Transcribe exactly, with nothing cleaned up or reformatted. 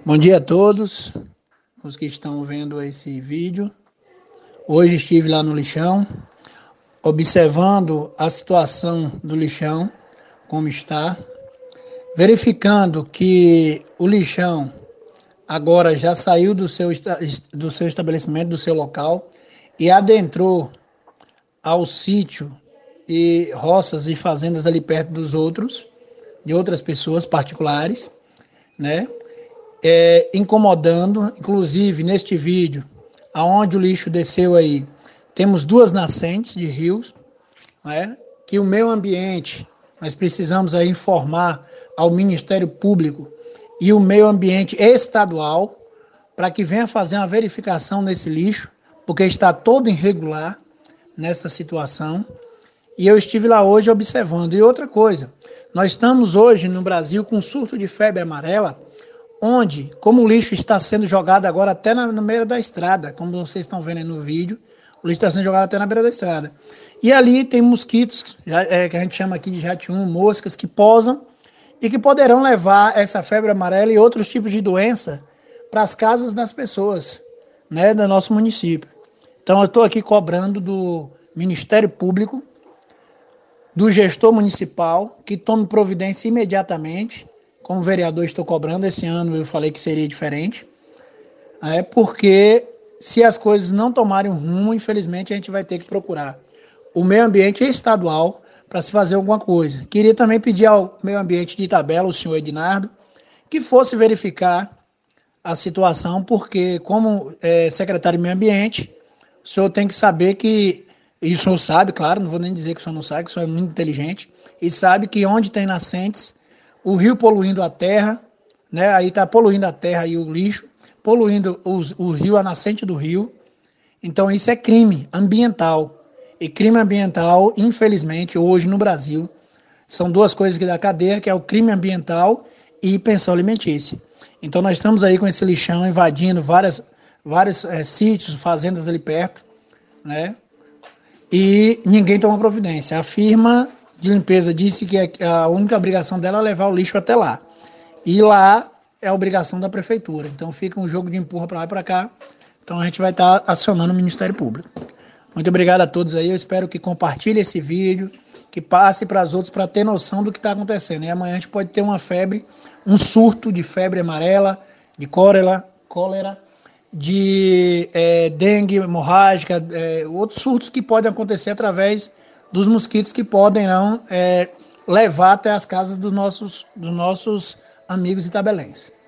Bom dia a todos, os que estão vendo esse vídeo. Hoje estive lá no lixão, observando a situação do lixão, como está, verificando que o lixão agora já saiu do seu, do seu estabelecimento, do seu local, e adentrou ao sítio e roças e fazendas ali perto dos outros, de outras pessoas particulares, né? É, incomodando, inclusive neste vídeo, aonde o lixo desceu aí, temos duas nascentes de rios, né, que o meio ambiente, nós precisamos aí informar ao Ministério Público e o meio ambiente estadual, para que venha fazer uma verificação nesse lixo, porque está todo irregular nessa situação, e eu estive lá hoje observando. E outra coisa, nós estamos hoje no Brasil com surto de febre amarela, onde, como o lixo está sendo jogado agora até na, na beira da estrada, como vocês estão vendo aí no vídeo, o lixo está sendo jogado até na beira da estrada. E ali tem mosquitos, já, é, que a gente chama aqui de jatium, moscas, que posam e que poderão levar essa febre amarela e outros tipos de doença para as casas das pessoas, né, do nosso município. Então eu estou aqui cobrando do Ministério Público, do gestor municipal, que tome providência imediatamente. Como vereador estou cobrando, esse ano eu falei que seria diferente, é porque se as coisas não tomarem um rumo, infelizmente a gente vai ter que procurar o meio ambiente estadual para se fazer alguma coisa. Queria também pedir ao meio ambiente de Itabela, o senhor Ednardo, que fosse verificar a situação, porque como é, secretário de meio ambiente, o senhor tem que saber que, e o senhor sabe, claro, não vou nem dizer que o senhor não sabe, que o senhor é muito inteligente, e sabe que onde tem nascentes, o rio poluindo a terra, né? Aí está poluindo a terra e o lixo, poluindo o, o rio, a nascente do rio. Então isso é crime ambiental. E crime ambiental, infelizmente, hoje no Brasil, são duas coisas que dá cadeia, que é o crime ambiental e pensão alimentícia. Então nós estamos aí com esse lixão invadindo várias, vários é, sítios, fazendas ali perto, né? E ninguém toma providência. A firma de limpeza disse que a única obrigação dela é levar o lixo até lá. E lá é a obrigação da prefeitura. Então fica um jogo de empurra para lá e para cá. Então a gente vai estar tá acionando o Ministério Público. Muito obrigado a todos aí. Eu espero que compartilhe esse vídeo, que passe para os outros para ter noção do que está acontecendo. E amanhã a gente pode ter uma febre, um surto de febre amarela, de cólera, cólera de é, dengue hemorrágica, é, outros surtos que podem acontecer através dos mosquitos que podem não, é, levar até as casas dos nossos, dos nossos amigos itabelenses.